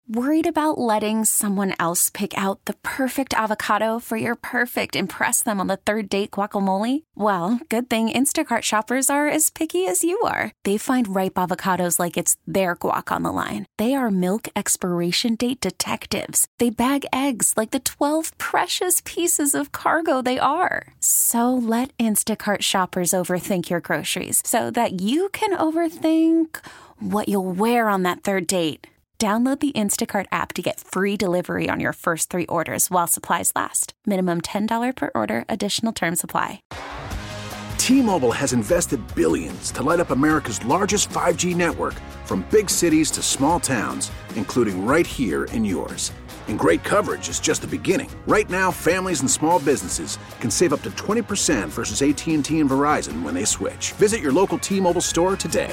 Worried about letting someone else pick out the perfect avocado for your perfect impress them on the third date guacamole? Well, good thing Instacart shoppers are as picky as you are. They find ripe avocados like it's their guac on the line. They are milk expiration date detectives. They bag eggs like the 12 precious pieces of cargo they are. So let Instacart shoppers overthink your groceries so that you can overthink what you'll wear on that third date. Download the Instacart app to get free delivery on your first 3 orders while supplies last. Minimum $10 per order. Additional terms apply. T-Mobile has invested billions to light up America's largest 5G network, from big cities to small towns, including right here in yours. And great coverage is just the beginning. Right now, families and small businesses can save up to 20% versus AT&T and Verizon when they switch. Visit your local T-Mobile store today.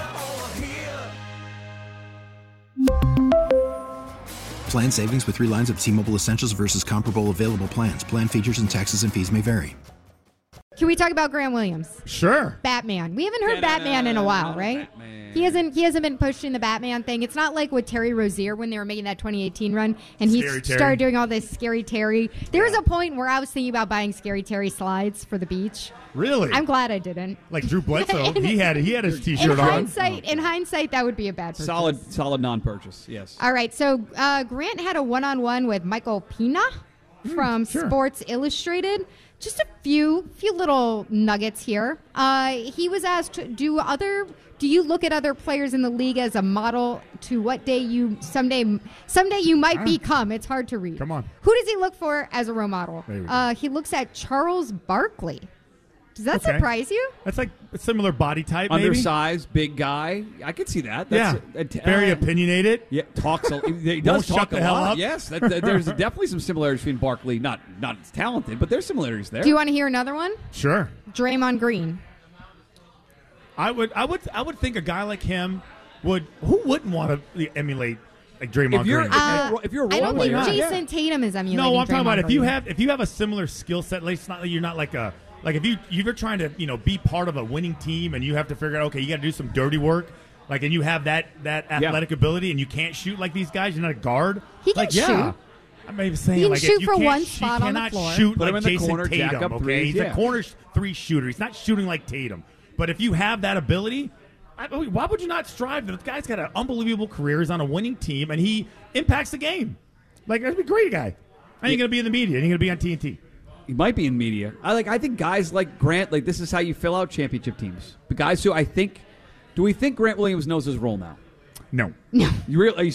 Plan savings with 3 lines of T-Mobile Essentials versus comparable available plans. Plan features and taxes and fees may vary. Can we talk about Grant Williams? Sure. Batman. We haven't heard Batman in a while, right? Batman. He hasn't been pushing the Batman thing. It's not like with Terry Rozier when they were making that 2018 run and he started doing all this Scary Terry. There was a point where I was thinking about buying Scary Terry slides for the beach. Really? I'm glad I didn't. Like Drew Bledsoe, he had his T-shirt on. In hindsight, that would be a bad purchase. Solid non-purchase. Yes. All right. So Grant had a one-on-one with Michael Pina from Sports Illustrated. Just a few little nuggets here. He was asked, do you look at other players in the league as a model to what day you someday you might become? It's hard to read. Come on. Who does he look for as a role model? He looks at Charles Barkley. Does that surprise you? That's like a similar body type, maybe? Undersized, big guy. I could see that. That's very opinionated. Yeah, talks. He does talk the a hell lot. up. Yes, there's definitely some similarities between Barkley. Not as talented, but there's similarities there. Do you want to hear another one? Sure. Draymond Green. I would think a guy like him would. Who wouldn't want to emulate like Draymond Green? If you're a role I don't think player, Jason Tatum is emulating. No, I'm talking about Green. if you have a similar skill set. You're not like a. Like if you're trying to be part of a winning team and you have to figure out, okay, you got to do some dirty work, like, and you have that athletic ability and you can't shoot like these guys, you're not a guard. He can shoot. I'm maybe saying he can like shoot you for can't, one spot on the floor. Shoot Put him like in the Jason corner, Tatum. jack up Okay, threes, he's a corner 3 shooter. He's not shooting like Tatum. But if you have that ability, why would you not strive? The guy's got an unbelievable career. He's on a winning team and he impacts the game. Like, that'd be a great guy. And you're going to be in the media. And you're going to be on TNT. He might be in media. I think guys like Grant, like, this is how you fill out championship teams. The guys who do we think Grant Williams knows his role now? No. You really?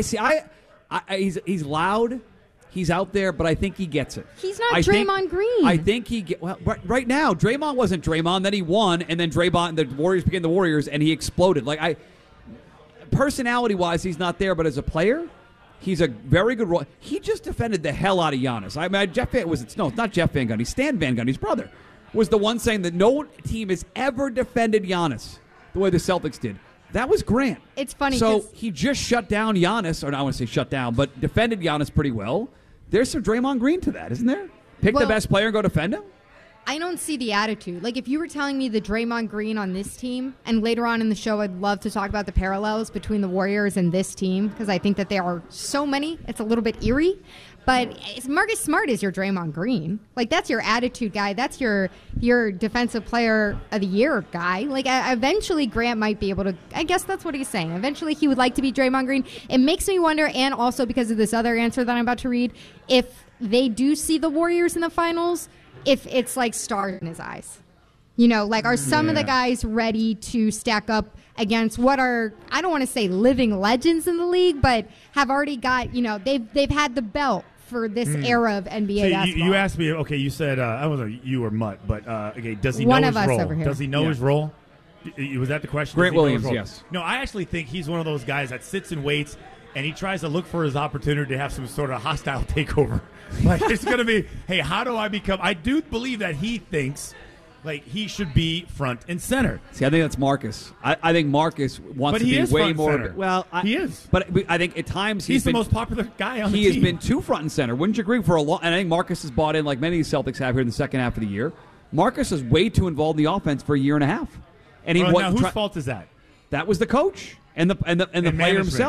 He's loud. He's out there, but I think he gets it. He's not Draymond Green. I think right now, Draymond wasn't Draymond. Then he won, and then the Warriors became the Warriors, and he exploded. Personality-wise, he's not there, but as a player, he's a very good role. He just defended the hell out of Giannis. It's not Jeff Van Gundy. Stan Van Gundy's brother was the one saying that no team has ever defended Giannis the way the Celtics did. That was Grant. It's funny. So he just shut down Giannis, or I don't want to say shut down, but defended Giannis pretty well. There's some Draymond Green to that, isn't there? Pick the best player and go defend him? I don't see the attitude. Like, if you were telling me the Draymond Green on this team, and later on in the show I'd love to talk about the parallels between the Warriors and this team, because I think that there are so many, it's a little bit eerie. But Marcus Smart is your Draymond Green. Like, that's your attitude guy. That's your defensive player of the year guy. Like, eventually Grant might be able to, I guess that's what he's saying. Eventually he would like to be Draymond Green. It makes me wonder, and also because of this other answer that I'm about to read, if they do see the Warriors in the finals, if it's like stars in his eyes. Are some of the guys ready to stack up against what are, I don't want to say living legends in the league, but have already got, they've had the belt for this era of NBA basketball. You asked me, okay, you said, I was you or Mutt, but okay, does he One know of his us role? over here. Does he know his role? Was that the question? Grant Williams, yes. No, I actually think he's one of those guys that sits and waits, and he tries to look for his opportunity to have some sort of hostile takeover. Like, it's going to be, hey, how do I become? I do believe that he thinks like he should be front and center. See, I think that's Marcus. I think Marcus wants to be way more. Well, he is. But I think at times he's the most popular guy on the team. He has been too front and center. Wouldn't you agree? For a long, and I think Marcus has bought in, like many of the Celtics have here in the second half of the year. Marcus is way too involved in the offense for a year and a half. And now whose fault is that? That was the coach and the player himself.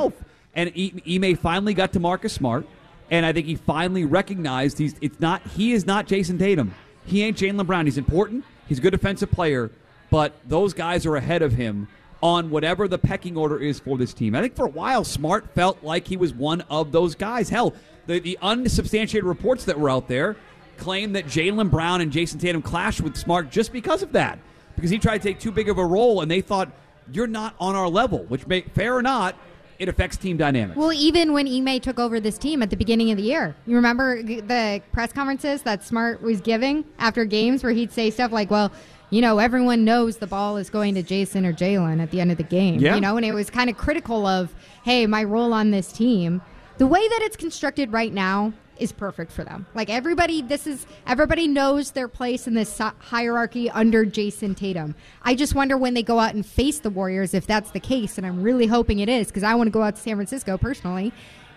And Ime finally got to Marcus Smart, and I think he finally recognized he is not Jason Tatum. He ain't Jaylen Brown. He's important. He's a good defensive player, but those guys are ahead of him on whatever the pecking order is for this team. I think for a while, Smart felt like he was one of those guys. Hell, the unsubstantiated reports that were out there claim that Jaylen Brown and Jason Tatum clashed with Smart just because of that. Because he tried to take too big of a role, and they thought, you're not on our level, which, fair or not, it affects team dynamics. Well, even when Ime took over this team at the beginning of the year, you remember the press conferences that Smart was giving after games where he'd say stuff like, well, everyone knows the ball is going to Jason or Jaylen at the end of the game. Yeah. And it was kind of critical of, hey, my role on this team. The way that it's constructed right now is perfect for them. Like everybody knows their place in this hierarchy under Jason Tatum. I just wonder when they go out and face the Warriors if that's the case, and I'm really hoping it is because I want to go out to San Francisco personally.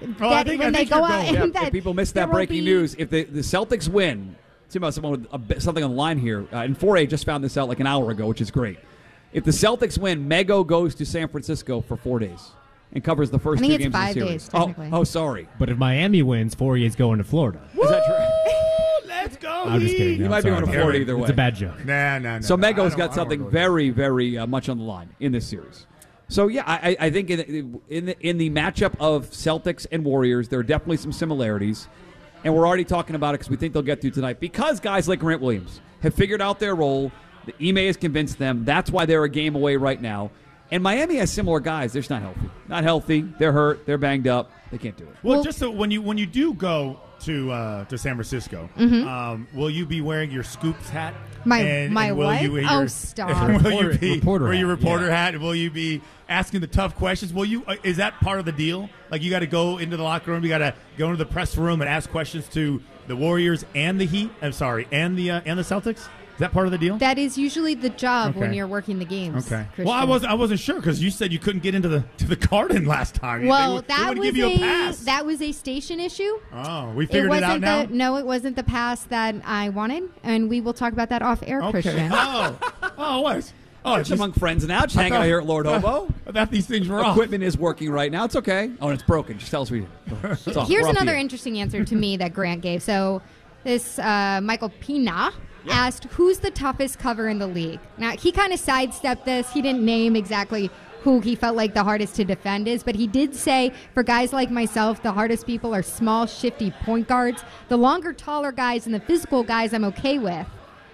If people missed that breaking news, if the Celtics win, see about someone with something on the line here, and 4A just found this out like an hour ago, which is great. If the Celtics win, Mego goes to San Francisco for 4 days and covers the first 2 games of the series. I think it's 5 days, technically. Oh, sorry. But if Miami wins, Fourier's going to Florida. Is that true? Let's go. I'm just kidding. You might be going to Florida either way. It's a bad joke. Nah. So Mego's got something very, very much on the line in this series. So, yeah, I think in the matchup of Celtics and Warriors, there are definitely some similarities. And we're already talking about it because we think they'll get to tonight. Because guys like Grant Williams have figured out their role. The Ime has convinced them. That's why they're a game away right now. And Miami has similar guys. They're just not healthy. Not healthy. They're hurt. They're banged up. They can't do it. Well, just so when you do go to San Francisco, will you be wearing your Scoops hat? My what? Stop. Will you be reporter your hat, reporter hat? Will you be asking the tough questions? Will you? Is that part of the deal? Like you got to go into the locker room, you got to go into the press room and ask questions to the Warriors and the Heat. I'm sorry, and the Celtics. Is that part of the deal? That is usually the job when you're working the games. Okay. Christian. Well, I wasn't sure because you said you couldn't get into the Garden last time. Well, they wouldn't give you a pass. That was a station issue. Oh, we figured it out now. No, it wasn't the pass that I wanted, and we will talk about that off air, Okay. Christian. What? Oh, It's among friends now. Just hanging out here at Lord Hobo. I thought these things were off. Equipment is working right now. It's okay. Oh, and it's broken. Just tell us we. Here's another interesting answer to me that Grant gave. So this Michael Pina asked, who's the toughest cover in the league? Now, he kind of sidestepped this. He didn't name exactly who he felt like the hardest to defend is, but he did say, for guys like myself, the hardest people are small, shifty point guards. The longer, taller guys and the physical guys I'm okay with.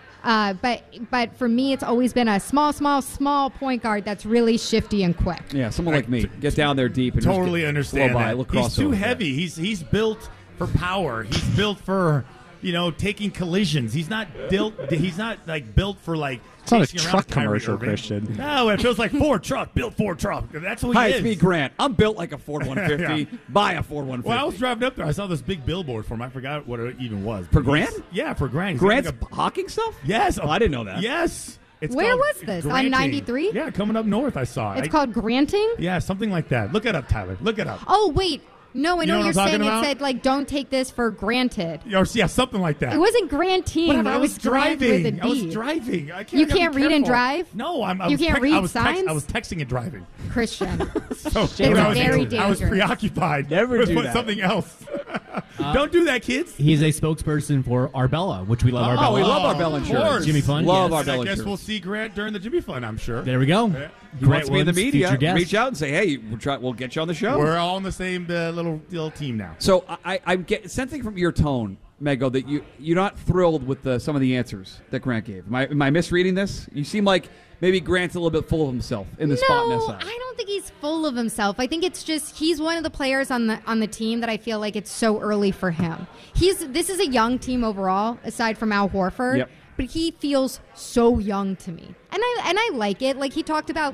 But for me, it's always been a small point guard that's really shifty and quick. Yeah, someone like me. Get down there deep and totally just understand blow by. that. He's too heavy. He's built for power. He's built for taking collisions. He's not built. He's not built for It's not a truck commercial, Christian. No, it feels like Ford truck. Built Ford truck. That's what Hi, he it's is. me, Grant. I'm built like a Ford 150. Yeah. Buy a Ford 150. Well, I was driving up there. I saw this big billboard for him. I forgot what it even was. For Grant? Yeah, for Grant. He's Grant's got hawking stuff? Yes. Oh, I didn't know that. Yes. Where called was this? On Granting. 93? Yeah, coming up north. I saw it. It's called Granting? Yeah, something like that. Look it up, Tyler. Look it up. Oh, wait. No, I know what you're I'm saying. talking It said, don't take this for granted. Yeah, something like that. It wasn't granting. Whatever, It I was Grant driving. with a I was D. driving. You can't read and drive? No, I You was can't read I was signs? I was texting and driving. Christian. So It's very I was dangerous. preoccupied Never with do that. something else. Don't do that, kids. He's a spokesperson for Arbella, which we love Arbella. Oh, we love Arbella of Insurance. course. Jimmy Fund, Love yes. Arbella I guess Insurance. we'll see Grant during the Jimmy Fund, I'm sure. There we go. Yeah. He wants to be in the Woods, media. future guest. Reach out and say, hey, we'll get you on the show. We're all on the same little team now. So I'm sensing from your tone, Mego, that you're not thrilled with some of the answers that Grant gave. Am I misreading this? You seem like maybe Grant's a little bit full of himself in the spot No, side. I don't think he's full of himself. I think it's just he's one of the players on the team that I feel like it's so early for him. This is a young team overall, aside from Al Horford. Yep. But he feels so young to me, and I like it. Like he talked about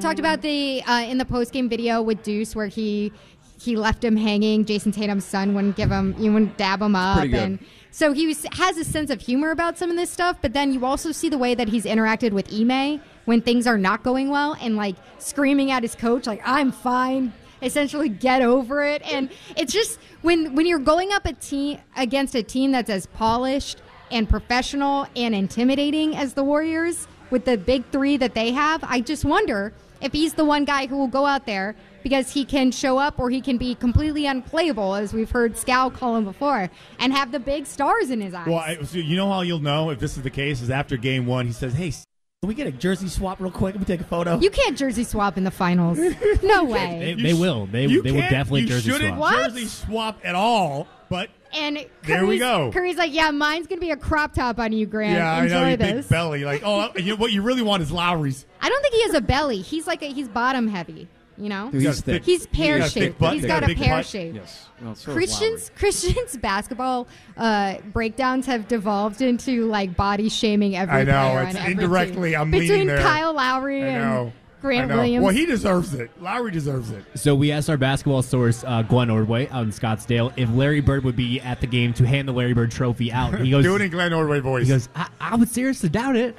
the in the post game video with Deuce where he left him hanging. Jason Tatum's son wouldn't dab him up, pretty good. and so he has a sense of humor about some of this stuff. But then you also see the way that he's interacted with Ime when things are not going well, and screaming at his coach, "I'm fine." Essentially, get over it. And it's just when you're going up against a team that's as polished and professional and intimidating as the Warriors with the big three that they have, I just wonder if he's the one guy who will go out there, because he can show up or he can be completely unplayable, as we've heard Scal call him before, and have the big stars in his eyes. Well, so you know how you'll know if this is the case is after game one, he says, "Hey, can we get a jersey swap real quick? Let me take a photo." You can't jersey swap in the finals. No way. They will. They will definitely jersey swap. You shouldn't jersey swap at all, but and there we go. Curry's like, yeah, mine's going to be a crop top on you, Grant. Yeah, Enjoy I know, your this. big belly. Like, what you really want is Lowry's. I don't think he has a belly. He's he's bottom heavy. You know, He's thick. He's pear shaped. He's got a pear shape. Yes. Well, so Christian's basketball breakdowns have devolved into like body shaming every I know. player It's on every indirectly. team. I'm between leaning there. Kyle Lowry and Grant Williams. Well, he deserves it. Lowry deserves it. So we asked our basketball source, Glenn Ordway, out in Scottsdale, if Larry Bird would be at the game to hand the Larry Bird trophy out. He goes, do it in Glenn Ordway voice. He goes, I would seriously doubt it.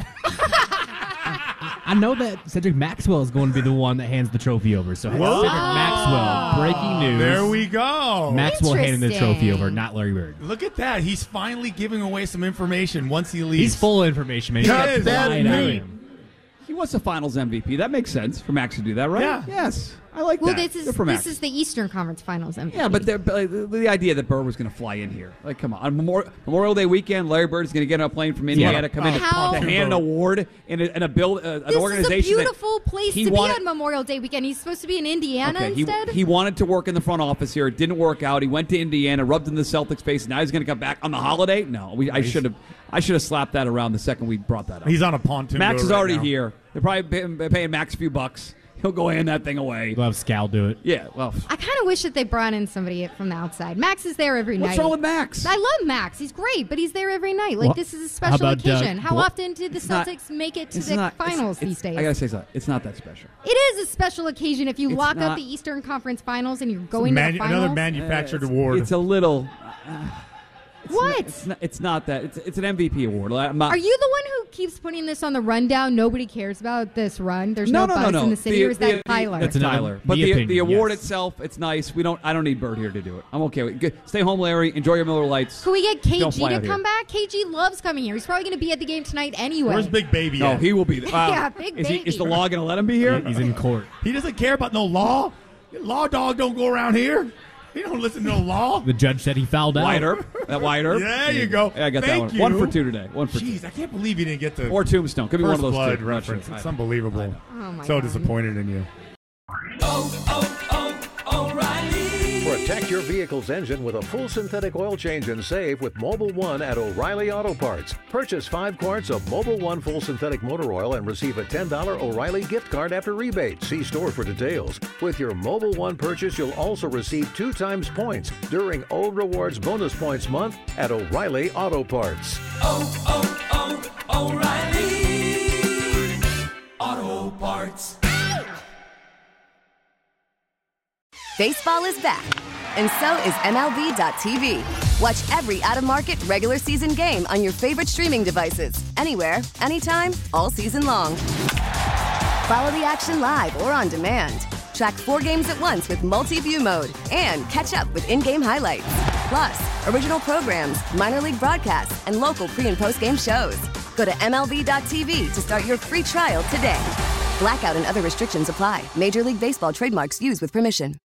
I know that Cedric Maxwell is going to be the one that hands the trophy over. So Cedric Maxwell, breaking news. There we go. Maxwell handing the trophy over, not Larry Bird. Look at that. He's finally giving away some information once he leaves. He's full of information, man. He was a Finals MVP. That makes sense for Max to do that, right? Yeah. Yes. I like Well, that. this is the Eastern Conference Finals MVP. Yeah, but the idea that Bird was going to fly in here. Like, come on. On Memorial Day weekend, Larry Bird is going to get on a plane from Indiana, come in to hand an award in an organization. This is a beautiful place to be on Memorial Day weekend. He's supposed to be in Indiana instead? He wanted to work in the front office here. It didn't work out. He went to Indiana, rubbed in the Celtics face, and now he's going to come back on the holiday? No, I should have slapped that around the second we brought that up. He's on a pontoon Max boat is already now. here. They're probably paying Max a few bucks. He'll go hand that thing away. We'll have Scal do it. Yeah, well. I kind of wish that they brought in somebody from the outside. Max is there every night. What's wrong with Max? I love Max. He's great, but he's there every night. Like, this is a special occasion. How often did the Celtics make it to the finals these days? I got to say something. It's not that special. It is a special occasion if you lock up the Eastern Conference Finals and you're going to the finals. Another manufactured award. It's a little... What? It's not that. It's an MVP award. Are you the one who keeps putting this on the rundown? Nobody cares about this run. There's no buzz in the city, or is that Tyler? That's Tyler. But the award itself, it's nice. I don't need Bird here to do it. I'm okay with it. Stay home, Larry. Enjoy your Miller Lights. Can we get KG to come back? KG loves coming here. He's probably going to be at the game tonight anyway. Where's Big Baby? No, he will be there. Yeah, Big Baby. Is the law going to let him be here? He's in court. He doesn't care about no law. Law dog don't go around here. He don't listen to no law. The judge said he fouled out. Wyatt Earp. Yeah, there you go. Yeah, I got Thank that one. you. 1 for 2 today. 1 for 2. Jeez, I can't believe you didn't get the or Tombstone. Could be one of those blood two. reference. It's unbelievable. Oh my so God. disappointed in you. O'Reilly. Protect your vehicle's engine with a full synthetic oil change and save with Mobil 1 at O'Reilly Auto Parts. Purchase 5 quarts of Mobil 1 full synthetic motor oil and receive a $10 O'Reilly gift card after rebate. See store for details. With your Mobil 1 purchase, you'll also receive 2 times points during O Rewards Bonus Points Month at O'Reilly Auto Parts. O'Reilly Auto Parts. Baseball is back, and so is MLB.tv. Watch every out-of-market, regular season game on your favorite streaming devices, anywhere, anytime, all season long. Follow the action live or on demand. Track 4 games at once with multi-view mode and catch up with in-game highlights. Plus, original programs, minor league broadcasts, and local pre- and post-game shows. Go to MLB.tv to start your free trial today. Blackout and other restrictions apply. Major League Baseball trademarks used with permission.